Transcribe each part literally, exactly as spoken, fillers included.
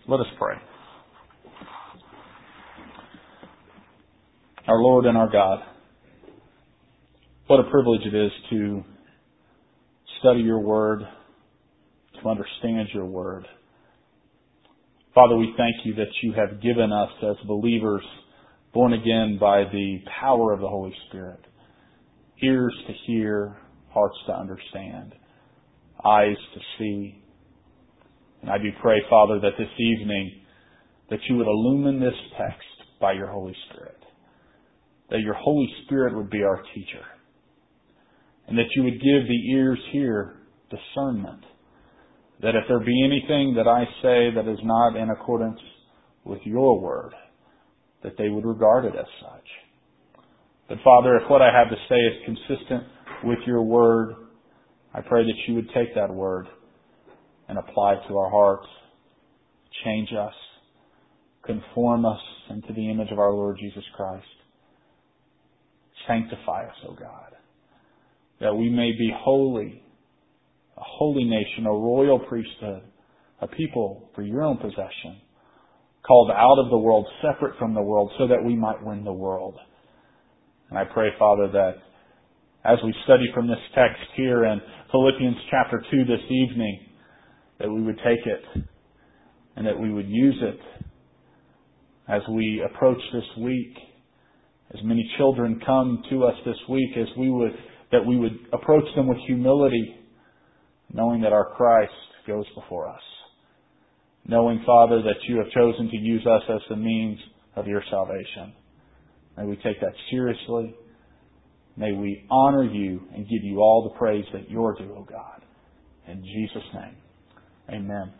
Let us pray. Our Lord and our God, what a privilege it is to study your word, to understand your word. Father, we thank you that you have given us as believers, born again by the power of the Holy Spirit, ears to hear, hearts to understand, eyes to see. And I do pray, Father, that this evening that you would illumine this text by your Holy Spirit, that your Holy Spirit would be our teacher, and that you would give the ears here discernment, that if there be anything that I say that is not in accordance with your word, that they would regard it as such. But Father, if what I have to say is consistent with your word, I pray that you would take that word and apply it to our hearts, change us, conform us into the image of our Lord Jesus Christ. Sanctify us, O God, that we may be holy, a holy nation, a royal priesthood, a people for your own possession, called out of the world, separate from the world, so that we might win the world. And I pray, Father, that as we study from this text here in Philippians chapter two this evening, that we would take it and that we would use it as we approach this week. As many children come to us this week, as we would, that we would approach them with humility, knowing that our Christ goes before us. Knowing, Father, that you have chosen to use us as the means of your salvation. May we take that seriously. May we honor you and give you all the praise that you're due, O God. In Jesus' name, amen.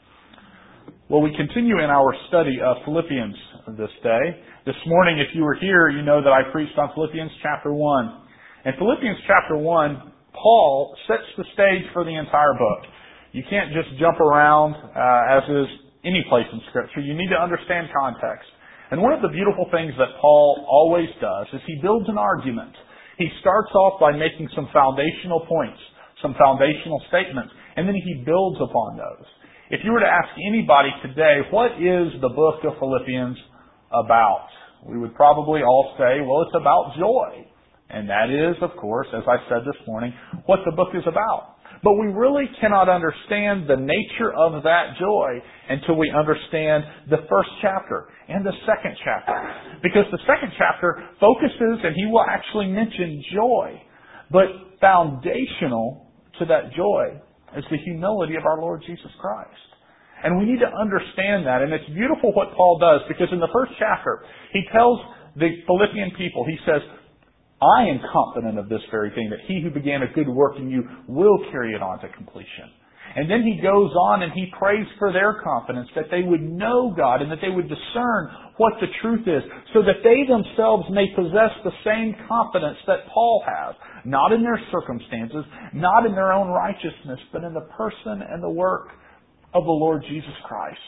Well, we continue in our study of Philippians this day. This morning, if you were here, you know that I preached on Philippians chapter one. In Philippians chapter one, Paul sets the stage for the entire book. You can't just jump around, uh, as is any place in Scripture. You need to understand context. And one of the beautiful things that Paul always does is he builds an argument. He starts off by making some foundational points, some foundational statements, and then he builds upon those. If you were to ask anybody today, what is the book of Philippians about? We would probably all say, well, it's about joy. And that is, of course, as I said this morning, what the book is about. But we really cannot understand the nature of that joy until we understand the first chapter and the second chapter. Because the second chapter focuses, and he will actually mention joy. But foundational to that joy is the humility of our Lord Jesus Christ. And we need to understand that. And it's beautiful what Paul does, because in the first chapter, he tells the Philippian people, he says, I am confident of this very thing, that he who began a good work in you will carry it on to completion. And then he goes on and he prays for their confidence, that they would know God and that they would discern what the truth is, so that they themselves may possess the same confidence that Paul has, not in their circumstances, not in their own righteousness, but in the person and the work of the Lord Jesus Christ.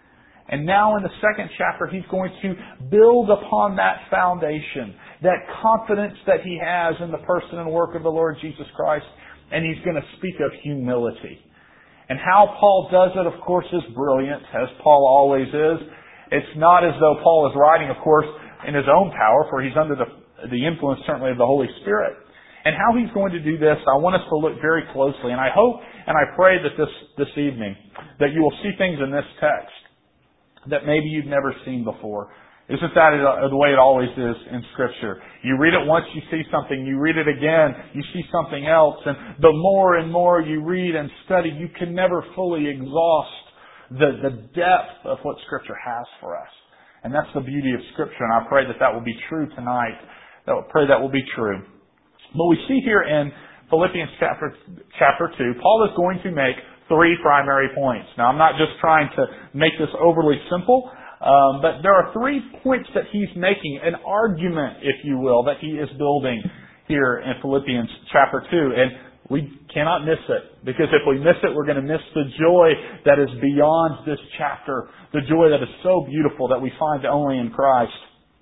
And now in the second chapter, he's going to build upon that foundation, that confidence that he has in the person and work of the Lord Jesus Christ, and he's going to speak of humility. And how Paul does it, of course, is brilliant, as Paul always is. It's not as though Paul is writing, of course, in his own power, for he's under the, the influence, certainly, of the Holy Spirit. And how he's going to do this, I want us to look very closely. And I hope and I pray that this, this evening, that you will see things in this text that maybe you've never seen before. Isn't that the way it always is in Scripture? You read it once, you see something. You read it again, you see something else. And the more and more you read and study, you can never fully exhaust the, the depth of what Scripture has for us. And that's the beauty of Scripture. And I pray that that will be true tonight. I pray that will be true. But we see here in Philippians chapter, chapter two, Paul is going to make three primary points. Now, I'm not just trying to make this overly simple, um, but there are three points that he's making, an argument, if you will, that he is building here in Philippians chapter two. And we cannot miss it, because if we miss it, we're going to miss the joy that is beyond this chapter, the joy that is so beautiful that we find only in Christ.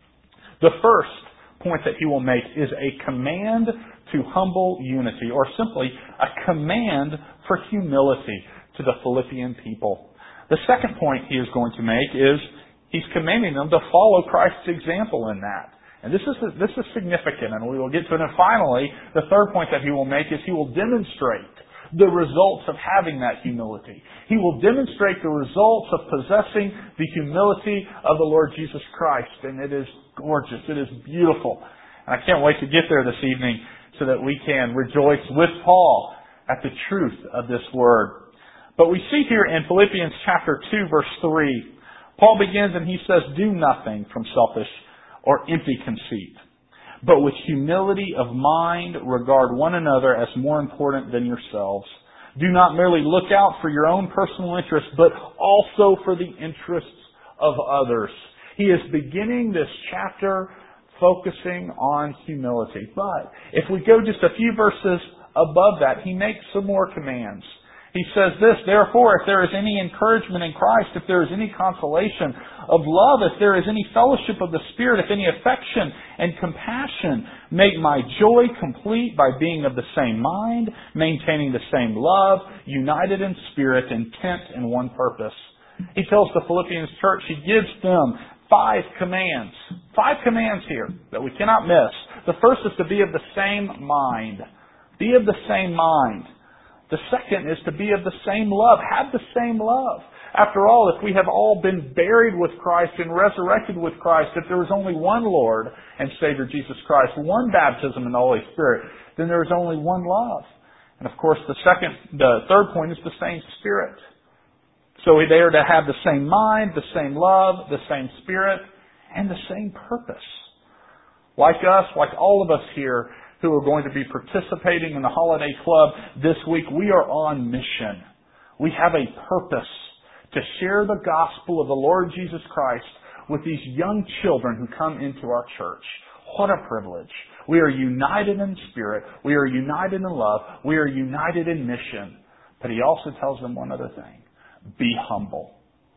The first point that he will make is a command to humble unity, or simply a command for humility to the Philippian people. The second point he is going to make is he's commanding them to follow Christ's example in that. And this is this is significant, and we will get to it. And finally, the third point that he will make is he will demonstrate the results of having that humility. He will demonstrate the results of possessing the humility of the Lord Jesus Christ. And it is gorgeous. It is beautiful. And I can't wait to get there this evening so that we can rejoice with Paul at the truth of this word. But we see here in Philippians chapter two, verse three, Paul begins and he says, "Do nothing from selfish or empty conceit, but with humility of mind regard one another as more important than yourselves. Do not merely look out for your own personal interests, but also for the interests of others." He is beginning this chapter focusing on humility. But if we go just a few verses above that, he makes some more commands. He says this, "Therefore, if there is any encouragement in Christ, if there is any consolation of love, if there is any fellowship of the Spirit, if any affection and compassion, make my joy complete by being of the same mind, maintaining the same love, united in spirit, intent in one purpose." He tells the Philippians church, he gives them five commands. Five commands here that we cannot miss. The first is to be of the same mind. Be of the same mind. The second is to be of the same love. Have the same love. After all, if we have all been buried with Christ and resurrected with Christ, if there is only one Lord and Savior, Jesus Christ, one baptism in the Holy Spirit, then there is only one love. And of course, the second, the third point is the same Spirit. So they are to have the same mind, the same love, the same Spirit, and the same purpose. Like us, like all of us here, who are going to be participating in the Holiday Club this week, we are on mission. We have a purpose to share the gospel of the Lord Jesus Christ with these young children who come into our church. What a privilege. We are united in spirit. We are united in love. We are united in mission. But he also tells them one other thing. Be humble.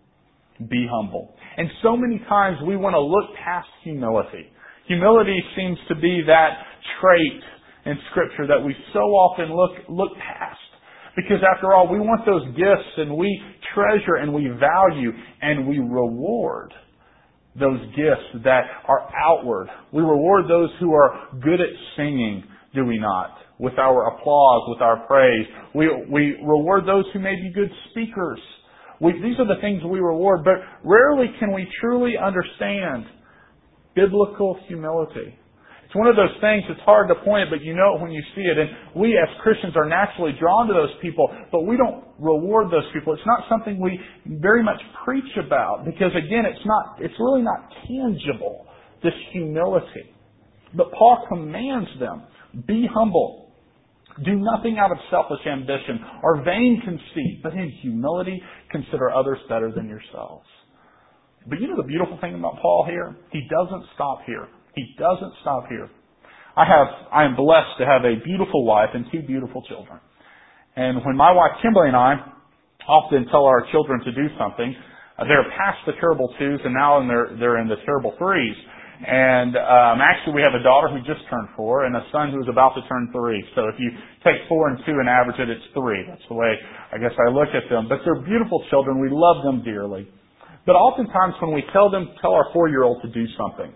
Be humble. And so many times we want to look past humility. Humility seems to be that trait in Scripture that we so often look look past. Because after all, we want those gifts and we treasure and we value and we reward those gifts that are outward. We reward those who are good at singing, do we not? With our applause, with our praise. We, we reward those who may be good speakers. We, these are the things we reward, but rarely can we truly understand biblical humility. It's one of those things that's hard to point, but you know it when you see it. And we as Christians are naturally drawn to those people, but we don't reward those people. It's not something we very much preach about because, again, it's not. It's really not tangible, this humility. But Paul commands them, be humble. Do nothing out of selfish ambition or vain conceit, but in humility consider others better than yourselves. But you know the beautiful thing about Paul here? He doesn't stop here. He doesn't stop here. I have, I am blessed to have a beautiful wife and two beautiful children. And when my wife Kimberly and I often tell our children to do something, uh, they're past the terrible twos and now they're, they're in the terrible threes. And um, actually we have a daughter who just turned four and a son who is about to turn three. So if you take four and two and average it, it's three. That's the way I guess I look at them. But they're beautiful children. We love them dearly. But oftentimes when we tell them, tell our four-year-old to do something,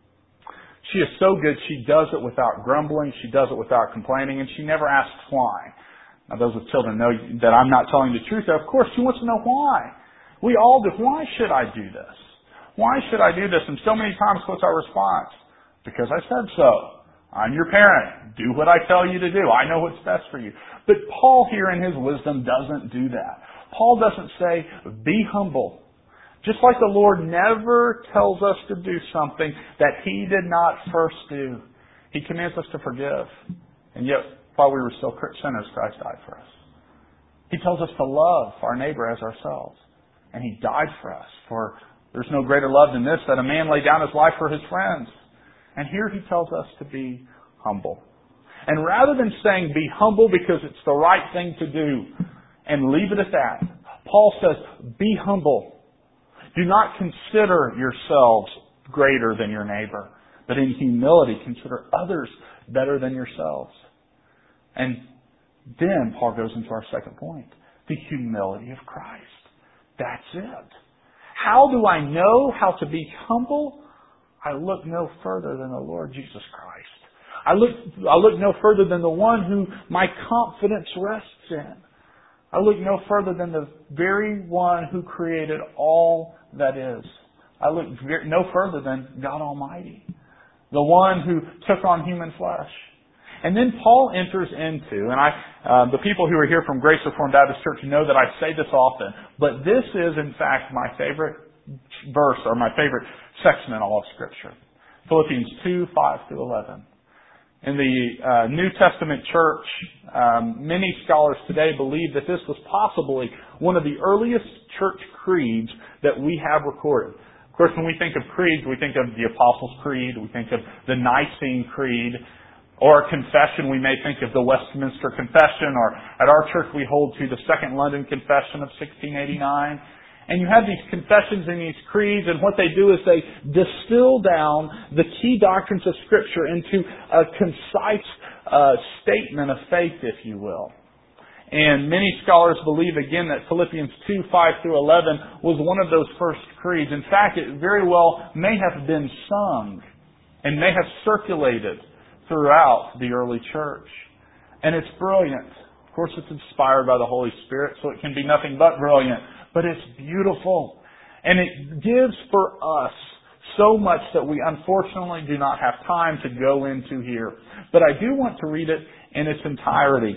she is so good, she does it without grumbling, she does it without complaining, and she never asks why. Now those with children know that I'm not telling the truth. Of course, she wants to know why. We all do. Why should I do this? Why should I do this? And so many times, what's our response? Because I said so. I'm your parent. Do what I tell you to do. I know what's best for you. But Paul here in his wisdom doesn't do that. Paul doesn't say, be humble. Just like the Lord never tells us to do something that He did not first do. He commands us to forgive. And yet, while we were still sinners, Christ died for us. He tells us to love our neighbor as ourselves. And He died for us. For there's no greater love than this, that a man lay down his life for his friends. And here He tells us to be humble. And rather than saying be humble because it's the right thing to do and leave it at that, Paul says be humble. Do not consider yourselves greater than your neighbor, but in humility consider others better than yourselves. And then Paul goes into our second point, the humility of Christ. That's it. How do I know how to be humble? I look no further than the Lord Jesus Christ. I look, I look no further than the one who my confidence rests in. I look no further than the very one who created all that is. I look no further than God Almighty, the one who took on human flesh. And then Paul enters into, and I, uh, the people who are here from Grace Reformed Baptist Church know that I say this often, but this is in fact my favorite verse, or my favorite section in all of Scripture. Philippians two, five through eleven. In the uh, New Testament church, um, many scholars today believe that this was possibly one of the earliest church creeds that we have recorded. Of course, when we think of creeds, we think of the Apostles' Creed, we think of the Nicene Creed, or confession, we may think of the Westminster Confession, or at our church we hold to the Second London Confession of sixteen eighty-nine. And you have these confessions and these creeds, and what they do is they distill down the key doctrines of Scripture into a concise uh, statement of faith, if you will. And many scholars believe, again, that Philippians two, five through eleven was one of those first creeds. In fact, it very well may have been sung and may have circulated throughout the early church. And it's brilliant. Of course, it's inspired by the Holy Spirit, so it can be nothing but brilliant. But it's beautiful. And it gives for us so much that we unfortunately do not have time to go into here. But I do want to read it in its entirety.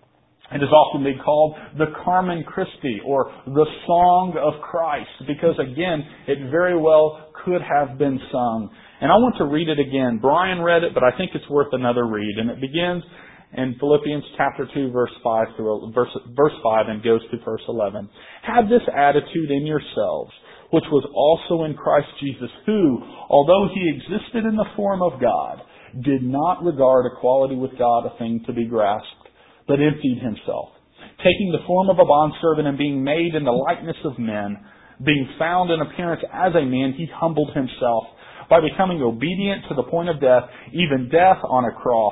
It is often been called the Carmen Christi, or the Song of Christ, because again, it very well could have been sung. And I want to read it again. Brian read it, but I think it's worth another read. And it begins in Philippians chapter two, verse five through verse, verse five, and goes to verse eleven. Have this attitude in yourselves, which was also in Christ Jesus, who, although he existed in the form of God, did not regard equality with God a thing to be grasped, but emptied himself, taking the form of a bondservant and being made in the likeness of men, being found in appearance as a man, he humbled himself by becoming obedient to the point of death, even death on a cross.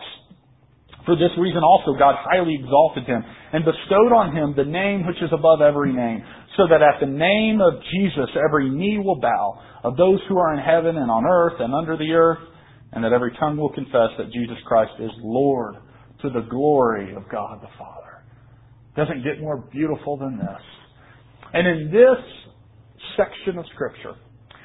For this reason also God highly exalted him and bestowed on him the name which is above every name, so that at the name of Jesus every knee will bow, of those who are in heaven and on earth and under the earth, and that every tongue will confess that Jesus Christ is Lord, to the glory of God the Father. Doesn't get more beautiful than this. And in this section of Scripture,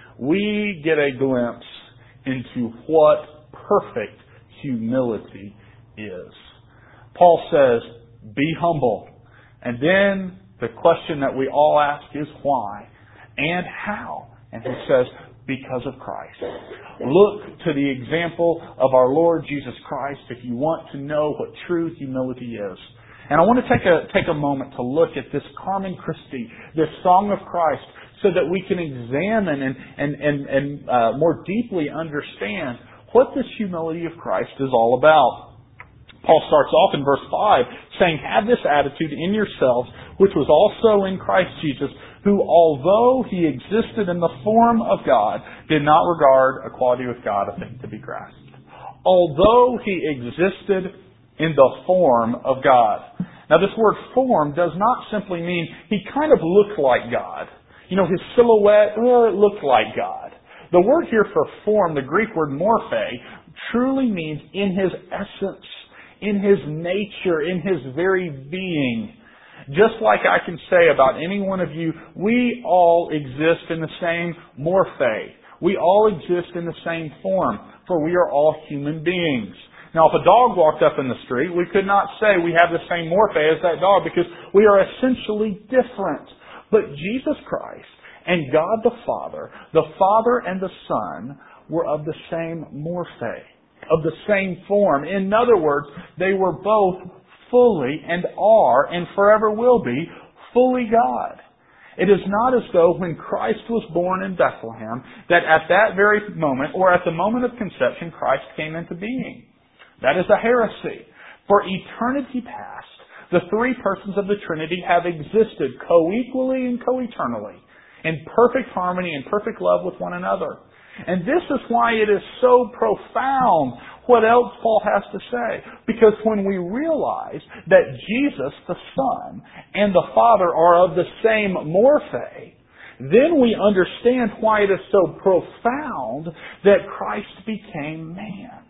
we get a glimpse into what perfect humility is. Paul says, be humble. And then the question that we all ask is why and how. And he says, because of Christ. Look to the example of our Lord Jesus Christ if you want to know what true humility is. And I want to take a take a moment to look at this Carmen Christi, this Song of Christ, so that we can examine and and and, and uh, more deeply understand what this humility of Christ is all about. Paul starts off in verse five saying, have this attitude in yourselves, which was also in Christ Jesus, who, although he existed in the form of God, did not regard equality with God a thing to be grasped. Although he existed in the form of God. Now this word form does not simply mean he kind of looked like God. You know, his silhouette, well, it looked like God. The word here for form, the Greek word morphe, truly means in his essence, in his nature, in his very being. Just like I can say about any one of you, we all exist in the same morphe. We all exist in the same form, for we are all human beings. Now, if a dog walked up in the street, we could not say we have the same morphe as that dog because we are essentially different. But Jesus Christ and God the Father, the Father and the Son, were of the same morphe, of the same form. In other words, they were both fully and are and forever will be fully God. It is not as though when Christ was born in Bethlehem that at that very moment or at the moment of conception Christ came into being. That is a heresy. For eternity past, the three persons of the Trinity have existed co-equally and co-eternally in perfect harmony and perfect love with one another. And this is why it is so profound what else Paul has to say. Because when we realize that Jesus, the Son, and the Father are of the same morphe, then we understand why it is so profound that Christ became man.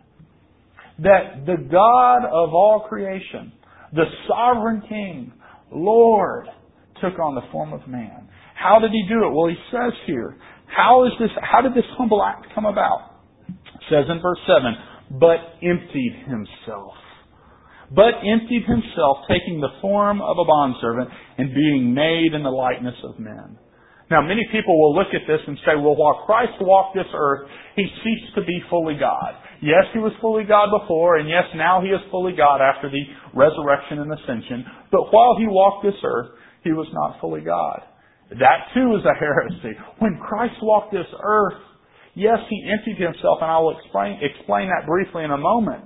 That the God of all creation, the sovereign King, Lord, took on the form of man. How did He do it? Well, He says here, how is this? How did this humble act come about? It says in verse seven, but emptied Himself. But emptied Himself, taking the form of a bondservant and being made in the likeness of men. Now, many people will look at this and say, well, while Christ walked this earth, He ceased to be fully God. Yes, He was fully God before, and yes, now He is fully God after the resurrection and ascension. But while He walked this earth, He was not fully God. That too is a heresy. When Christ walked this earth, yes, He emptied Himself, and I will explain, explain that briefly in a moment.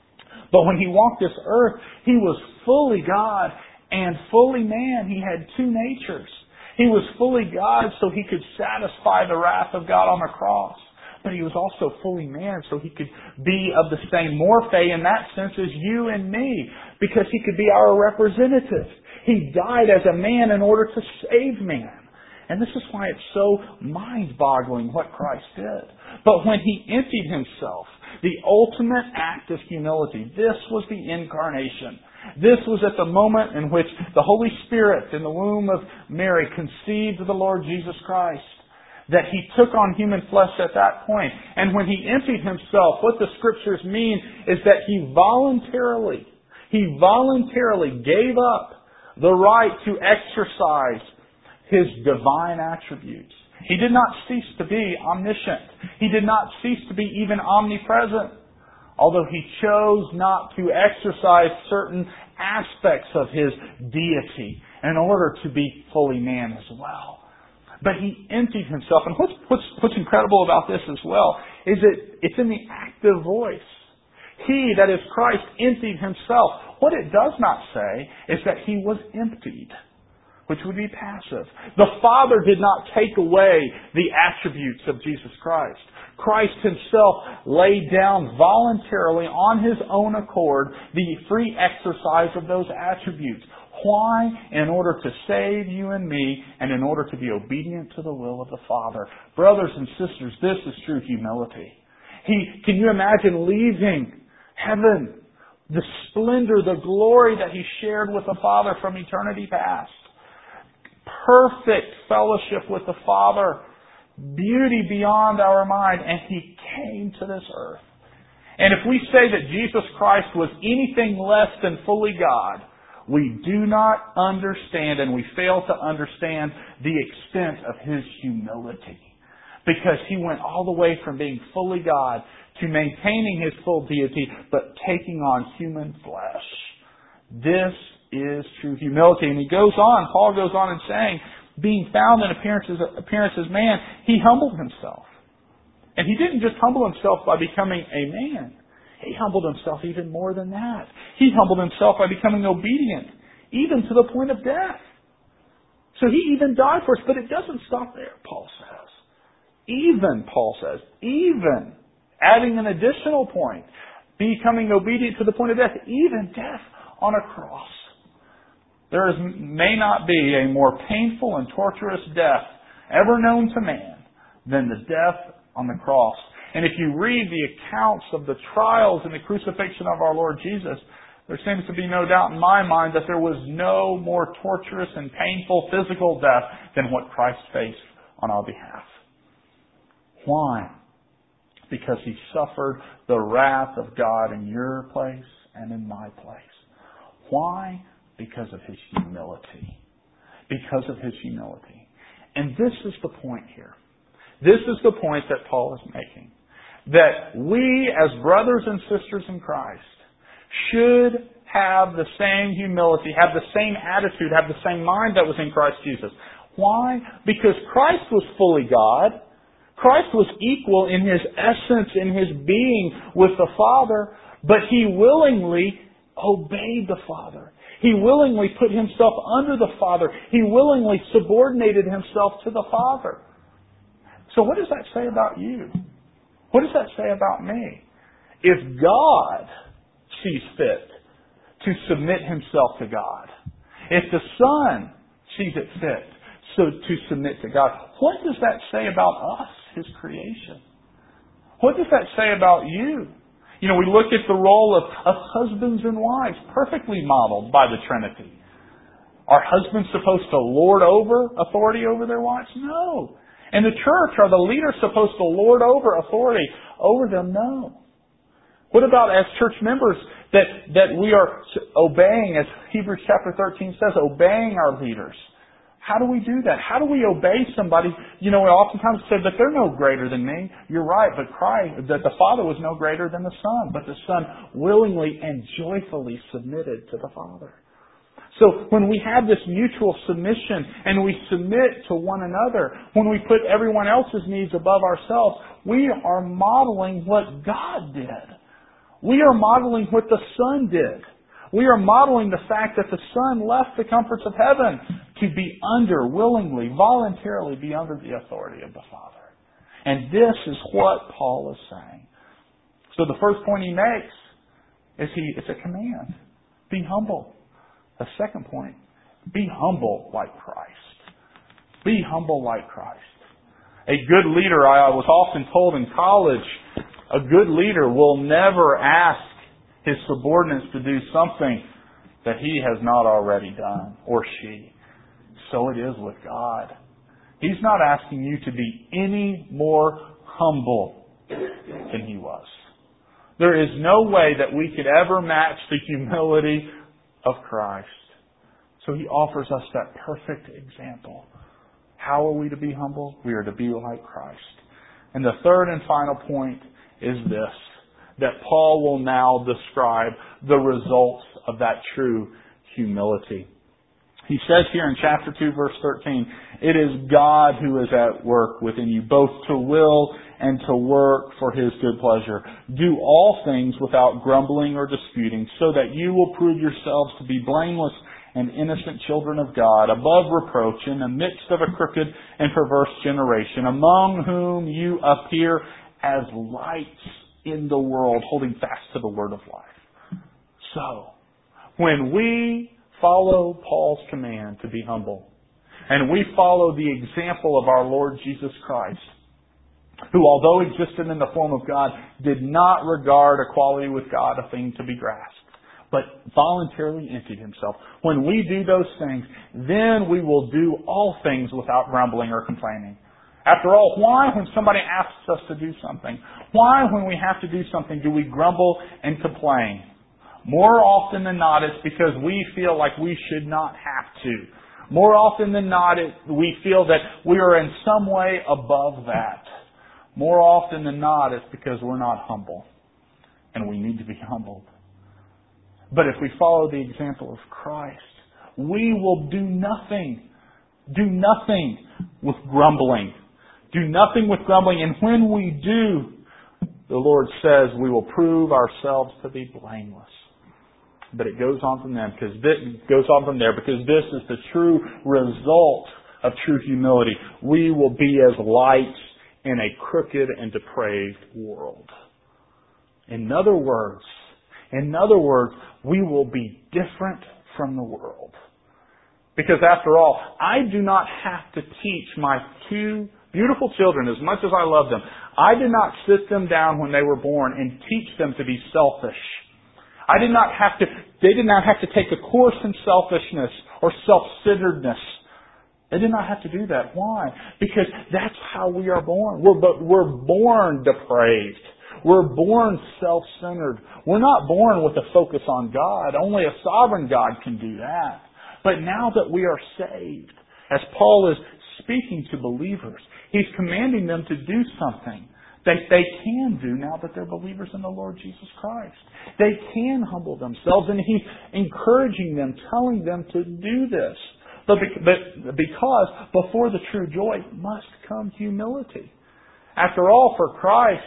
But when He walked this earth, He was fully God and fully man. He had two natures. He was fully God so He could satisfy the wrath of God on the cross. But He was also fully man so He could be of the same morphe in that sense as you and me. Because He could be our representative. He died as a man in order to save man. And this is why it's so mind-boggling what Christ did. But when He emptied Himself, the ultimate act of humility, this was the incarnation. This was at the moment in which the Holy Spirit in the womb of Mary conceived the Lord Jesus Christ. That He took on human flesh at that point. And when He emptied Himself, what the Scriptures mean is that He voluntarily, He voluntarily gave up the right to exercise His divine attributes. He did not cease to be omniscient. He did not cease to be even omnipresent. Although He chose not to exercise certain aspects of His deity in order to be fully man as well. But He emptied Himself. And what's, what's, what's incredible about this as well is that it's in the active voice. He, that is Christ, emptied Himself. What it does not say is that He was emptied, which would be passive. The Father did not take away the attributes of Jesus Christ. Christ Himself laid down voluntarily on His own accord the free exercise of those attributes. Why? In order to save you and me and in order to be obedient to the will of the Father. Brothers and sisters, this is true humility. He, can you imagine leaving heaven, the splendor, the glory that He shared with the Father from eternity past? Perfect fellowship with the Father, beauty beyond our mind, and He came to this earth. And if we say that Jesus Christ was anything less than fully God, we do not understand and we fail to understand the extent of His humility. Because He went all the way from being fully God to maintaining His full deity, but taking on human flesh. This is true humility. And he goes on, Paul goes on in saying, being found in appearance as, appearance as man, He humbled Himself. And He didn't just humble Himself by becoming a man. He humbled Himself even more than that. He humbled Himself by becoming obedient, even to the point of death. So He even died for us. But it doesn't stop there, Paul says. Even, Paul says, even, adding an additional point, becoming obedient to the point of death, even death on a cross. There is, may not be a more painful and torturous death ever known to man than the death on the cross. And if you read the accounts of the trials and the crucifixion of our Lord Jesus, there seems to be no doubt in my mind that there was no more torturous and painful physical death than what Christ faced on our behalf. Why? Because He suffered the wrath of God in your place and in my place. Why? Because of His humility. Because of His humility. And this is the point here. This is the point that Paul is making. That we as brothers and sisters in Christ should have the same humility, have the same attitude, have the same mind that was in Christ Jesus. Why? Because Christ was fully God. Christ was equal in His essence, in His being with the Father, but He willingly obeyed the Father. He willingly put Himself under the Father. He willingly subordinated Himself to the Father. So what does that say about you? What does that say about me? If God sees fit to submit Himself to God, if the Son sees it fit so to submit to God. What does that say about us, His creation? What does that say about you? You know, we look at the role of, of husbands and wives, perfectly modeled by the Trinity. Are husbands supposed to lord over authority over their wives? No. In the church, are the leaders supposed to lord over authority over them? No. What about as church members that, that we are obeying, as Hebrews chapter thirteen says, obeying our leaders? How do we do that? How do we obey somebody? You know, we oftentimes say, but they're no greater than me. You're right, but Christ, that the Father was no greater than the Son. But the Son willingly and joyfully submitted to the Father. So when we have this mutual submission and we submit to one another, when we put everyone else's needs above ourselves, we are modeling what God did. We are modeling what the Son did. We are modeling the fact that the Son left the comforts of heaven to be under, willingly, voluntarily be under the authority of the Father. And this is what Paul is saying. So the first point he makes is he, it's a command. Be humble. The second point, be humble like Christ. Be humble like Christ. A good leader, I was often told in college, a good leader will never ask his subordinates to do something that he has not already done, or she. So it is with God. He's not asking you to be any more humble than He was. There is no way that we could ever match the humility of Christ. So He offers us that perfect example. How are we to be humble? We are to be like Christ. And the third and final point is this, that Paul will now describe the results of that true humility. He says here in chapter two, verse thirteen, it is God who is at work within you, both to will and to work for His good pleasure. Do all things without grumbling or disputing, so that you will prove yourselves to be blameless and innocent children of God, above reproach, in the midst of a crooked and perverse generation, among whom you appear as lights in the world, holding fast to the word of life. So, when we follow Paul's command to be humble, and we follow the example of our Lord Jesus Christ, who, although existed in the form of God, did not regard equality with God a thing to be grasped, but voluntarily emptied Himself. When we do those things, then we will do all things without grumbling or complaining. After all, why, when somebody asks us to do something, why, when we have to do something, do we grumble and complain? More often than not, it's because we feel like we should not have to. More often than not, it, we feel that we are in some way above that. More often than not, it's because we're not humble. And we need to be humbled. But if we follow the example of Christ, we will do nothing. Do nothing with grumbling. Do nothing with grumbling. And when we do, the Lord says we will prove ourselves to be blameless. But it goes on from them because this goes on from there because this is the true result of true humility. We will be as lights in a crooked and depraved world. In other words, in other words, we will be different from the world. Because after all, I do not have to teach my two beautiful children, as much as I love them, I did not sit them down when they were born and teach them to be selfish. I did not have to, they did not have to take a course in selfishness or self-centeredness. They did not have to do that. Why? Because that's how we are born. We're, we're born depraved. We're born self-centered. We're not born with a focus on God. Only a sovereign God can do that. But now that we are saved, as Paul is speaking to believers, he's commanding them to do something that they can do now that they're believers in the Lord Jesus Christ. They can humble themselves, and he's encouraging them, telling them to do this. But because before the true joy must come humility. After all, for Christ,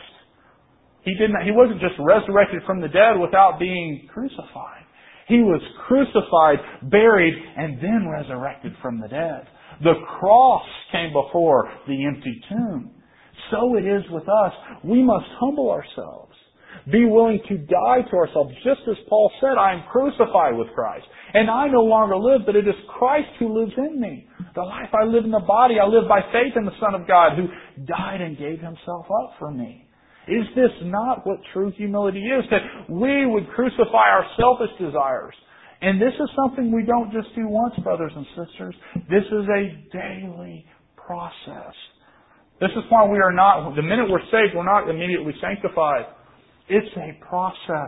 He didn't. He wasn't just resurrected from the dead without being crucified. He was crucified, buried, and then resurrected from the dead. The cross came before the empty tomb. So it is with us. We must humble ourselves. Be willing to die to ourselves. Just as Paul said, I am crucified with Christ. And I no longer live, but it is Christ who lives in me. The life I live in the body, I live by faith in the Son of God who died and gave Himself up for me. Is this not what true humility is? That we would crucify our selfish desires. And this is something we don't just do once, brothers and sisters. This is a daily process. This is why we are not, the minute we're saved, we're not immediately sanctified. It's a process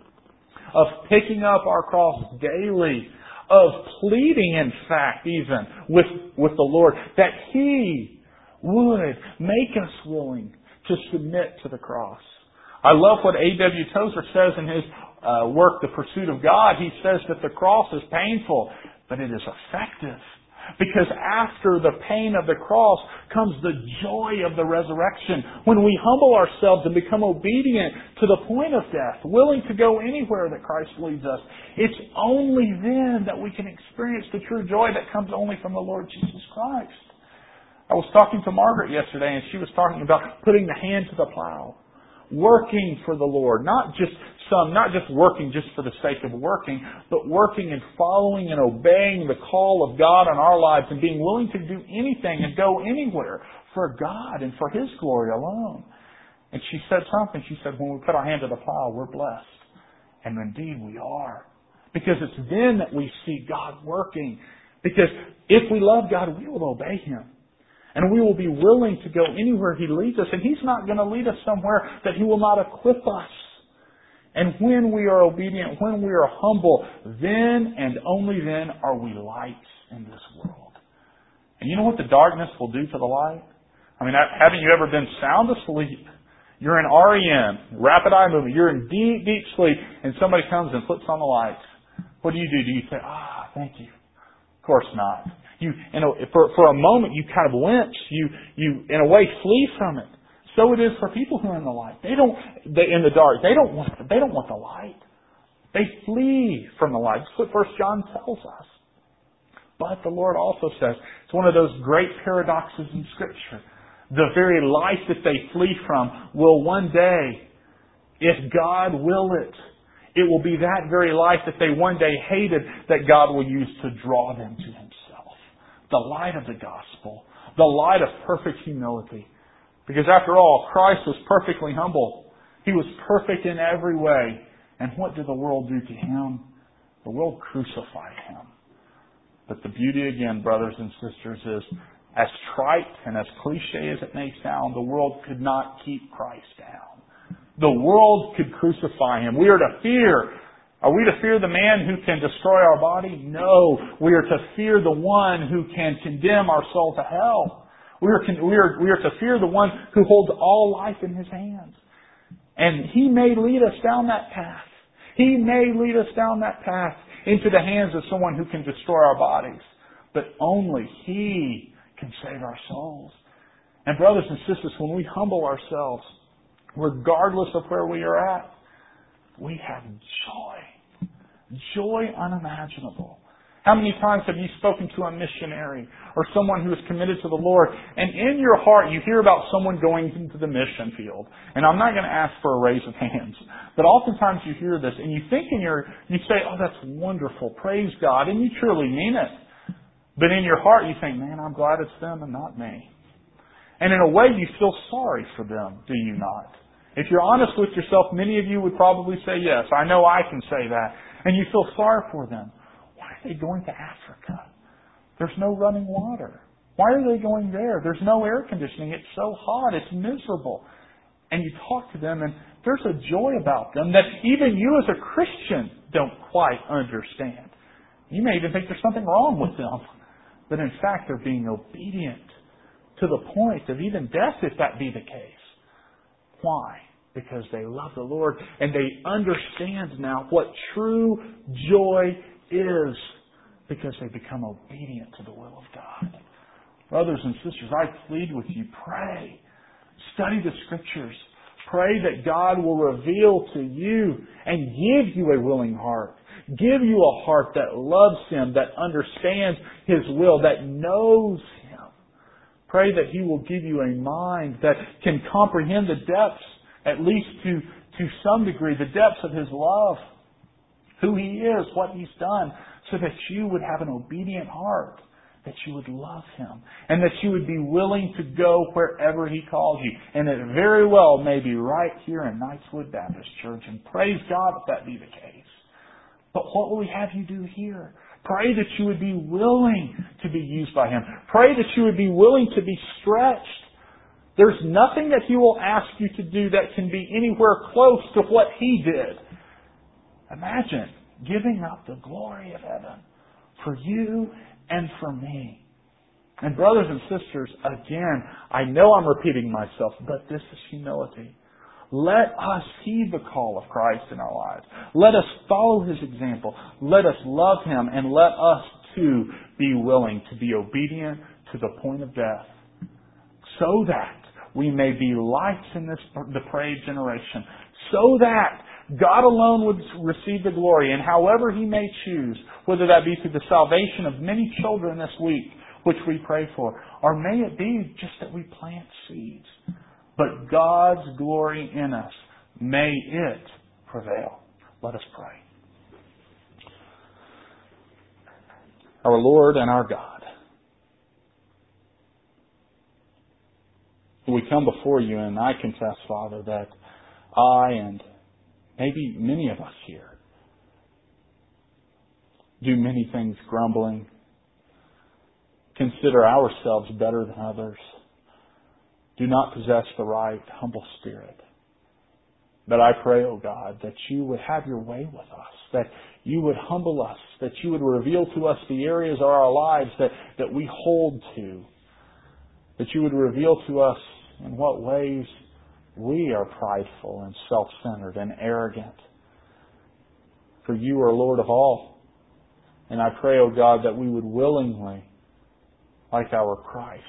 of picking up our cross daily, of pleading, in fact, even with, with the Lord, that He would make us willing to submit to the cross. I love what A W Tozer says in his uh, work, The Pursuit of God. He says that the cross is painful, but it is effective. Because after the pain of the cross comes the joy of the resurrection. When we humble ourselves and become obedient to the point of death, willing to go anywhere that Christ leads us, it's only then that we can experience the true joy that comes only from the Lord Jesus Christ. I was talking to Margaret yesterday, and she was talking about putting the hand to the plow. Working for the Lord. Not just some, not just working just for the sake of working, but working and following and obeying the call of God on our lives and being willing to do anything and go anywhere for God and for His glory alone. And she said something. She said, when we put our hand to the plow, we're blessed. And indeed we are. Because it's then that we see God working. Because if we love God, we will obey Him. And we will be willing to go anywhere He leads us. And He's not going to lead us somewhere that He will not equip us. And when we are obedient, when we are humble, then and only then are we lights in this world. And you know what the darkness will do to the light? I mean, haven't you ever been sound asleep? You're in R E M, rapid eye movement. You're in deep, deep sleep, and somebody comes and flips on the lights. What do you do? Do you say, ah, thank you? Of course not. You, you know, for, for a moment, you kind of wince. You, you, in a way, flee from it. So it is for people who are in the light. They don't, they, in the dark, they don't want, they don't want the light. They flee from the light. That's what First John tells us. But the Lord also says, it's one of those great paradoxes in Scripture. The very light that they flee from will one day, if God will it, it will be that very light that they one day hated that God will use to draw them to Himself. The light of the gospel. The light of perfect humility. Because after all, Christ was perfectly humble. He was perfect in every way. And what did the world do to Him? The world crucified Him. But the beauty again, brothers and sisters, is as trite and as cliche as it may sound, the world could not keep Christ down. The world could crucify Him. We are to fear. Are we to fear the man who can destroy our body? No. We are to fear the one who can condemn our soul to hell. We are, we are, we are to fear the one who holds all life in His hands. And He may lead us down that path. He may lead us down that path into the hands of someone who can destroy our bodies. But only He can save our souls. And brothers and sisters, when we humble ourselves, regardless of where we are at, we have joy. Joy unimaginable. How many times have you spoken to a missionary or someone who is committed to the Lord, and in your heart you hear about someone going into the mission field? And I'm not going to ask for a raise of hands, but oftentimes you hear this and you think in your, you say, oh, that's wonderful, praise God, and you truly mean it. But in your heart you think, man, I'm glad it's them and not me. And in a way you feel sorry for them, do you not? If you're honest with yourself, many of you would probably say yes. I know I can say that. And you feel sorry for them. Why are they going to Africa? There's no running water. Why are they going there? There's no air conditioning. It's so hot. It's miserable. And you talk to them and there's a joy about them that even you as a Christian don't quite understand. You may even think there's something wrong with them. But in fact, they're being obedient to the point of even death if that be the case. Why? Because they love the Lord and they understand now what true joy is, because they become obedient to the will of God. Brothers and sisters, I plead with you, pray. Study the Scriptures. Pray that God will reveal to you and give you a willing heart. Give you a heart that loves Him, that understands His will, that knows Him. Pray that He will give you a mind that can comprehend the depths, at least to, to some degree, the depths of His love, who He is, what He's done, so that you would have an obedient heart, that you would love Him, and that you would be willing to go wherever He calls you. And it very well may be right here in Knightswood Baptist Church, and praise God if that be the case. But what will we have you do here? Pray that you would be willing to be used by Him. Pray that you would be willing to be stretched. There's nothing that He will ask you to do that can be anywhere close to what He did. Imagine giving up the glory of heaven for you and for me. And brothers and sisters, again, I know I'm repeating myself, but this is humility. Let us heed the call of Christ in our lives. Let us follow His example. Let us love Him, and let us too be willing to be obedient to the point of death, so that we may be lights in this depraved generation, so that God alone would receive the glory, and however He may choose, whether that be through the salvation of many children this week, which we pray for, or may it be just that we plant seeds. But God's glory in us, may it prevail. Let us pray. Our Lord and our God, we come before You, and I confess, Father, that I and maybe many of us here do many things grumbling, consider ourselves better than others, do not possess the right humble spirit. But I pray, O God, that You would have Your way with us, that You would humble us, that You would reveal to us the areas of our lives that, that we hold to, that You would reveal to us in what ways we are prideful and self-centered and arrogant. For You are Lord of all. And I pray, O God, that we would willingly, like our Christ,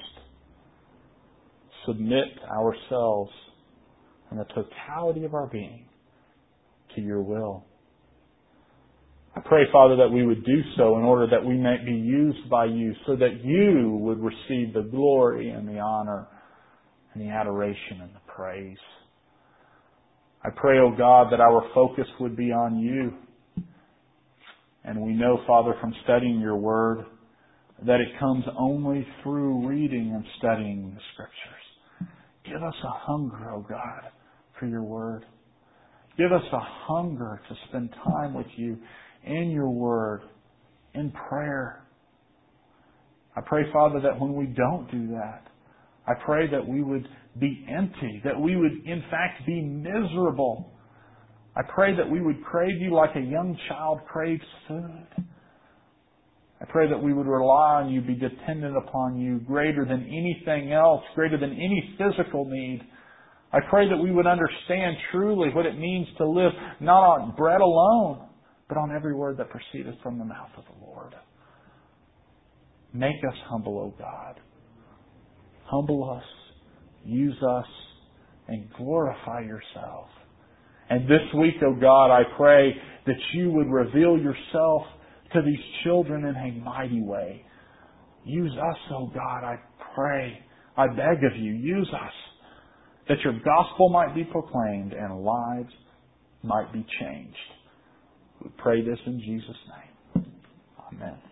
submit ourselves and the totality of our being to Your will. I pray, Father, that we would do so in order that we may be used by You, so that You would receive the glory and the honor and the adoration and the praise. I pray, O God, that our focus would be on You. And we know, Father, from studying Your Word, that it comes only through reading and studying the Scriptures. Give us a hunger, O God, for Your Word. Give us a hunger to spend time with You in Your Word, in prayer. I pray, Father, that when we don't do that, I pray that we would be empty, that we would, in fact, be miserable. I pray that we would crave You like a young child craves food. I pray that we would rely on You, be dependent upon You greater than anything else, greater than any physical need. I pray that we would understand truly what it means to live not on bread alone, but on every word that proceedeth from the mouth of the Lord. Make us humble, O God. Humble us, use us, and glorify Yourself. And this week, O God, I pray that You would reveal Yourself to these children in a mighty way. Use us, O God, I pray, I beg of You, use us, that Your gospel might be proclaimed and lives might be changed. We pray this in Jesus' name. Amen.